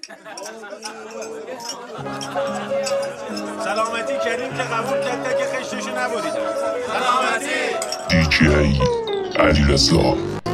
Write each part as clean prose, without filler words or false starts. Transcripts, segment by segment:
سلامتی کریم که قبول کرده که خشتشو نبودید. سلامتی دیجی علیرضا.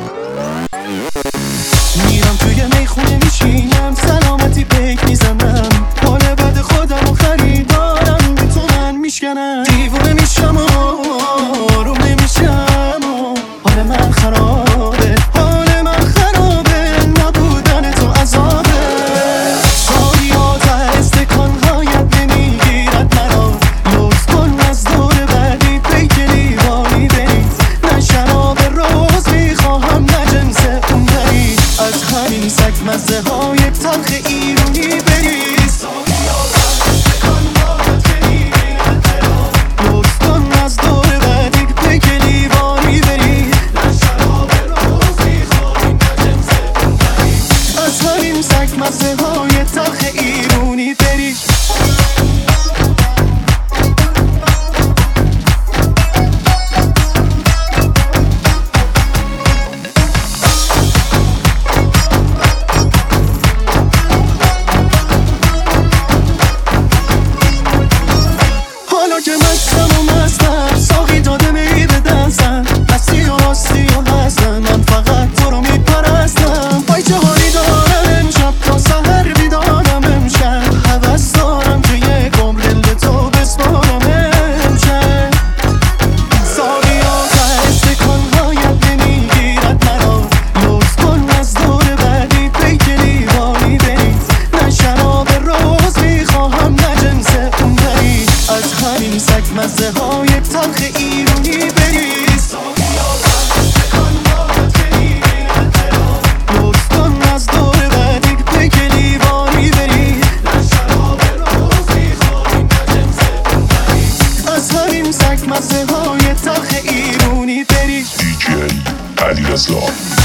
میرم توی میخونه میشینم، سلامتی پیک میزنم، حال بد خودم و خریدارم بی تو من میشکنم، دیوونه میشم و آروم نمیشم و حال من خرابه، حال من خرابه، نبودن تو عذابه، ساریات استکانهایت نمیگیرد مرا، لطف کن از دور بعدی پیک لیوانی برید، نه شراب روز میخواهم نه جنس اون برید، از همین سگ مزه های تلخ ایرونی برید، لطف کن از دور بعدی پیک لیوانی برید، نه شراب روز میخواهیم نه جنس اون برید، از همین سگ مزه های تلخ ایرونی برید. حالا که مستم و مستم، ساقی داده می به دستم، مستی و راستی و هستم، من فقط تو رو میپرستم، پایچه هایی دارم امشب تا سحر بیدارم امشب، هوس دارم که یک عمر دل تو بسپارم امشب، ساقیات استکانهایت نمیگیرد مرا، لطف کن از دور بعدی پیک لیوانی برید، نه شراب روز میخواهم نه جنس اون برید، از همین سگ مزه های تلخ ایرونی برید، لطف کن از دور بعدی پیک لیوانی برید، نه شراب روز میخواهیم نه جنس اون برید، از همین سگ مزه های تلخ ایرونی برید. دیجی علیرضا.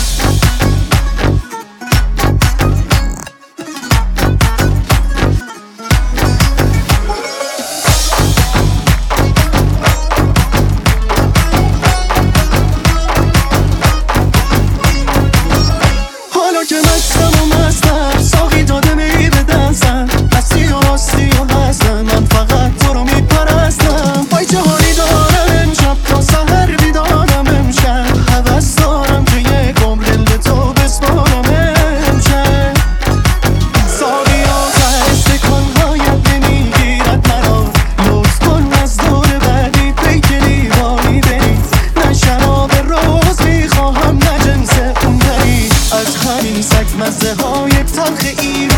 حالا که مستم و مستم، ساقی داده می به دستم، مستی و راستی و هستم، من فقط تو رو میپرستم، پایچه هایی دارم امشب تا سحر بیدارم امشب، هوس دارم که یک عمر دل تو بسپارم امشب، ساقیات استکانهایت نمیگیرد مرا، لطف کن از دور بعدی پیک لیوانی برید، نه شراب روز میخواهم نه جنس اون برید، از همین سگ مزه های تلخ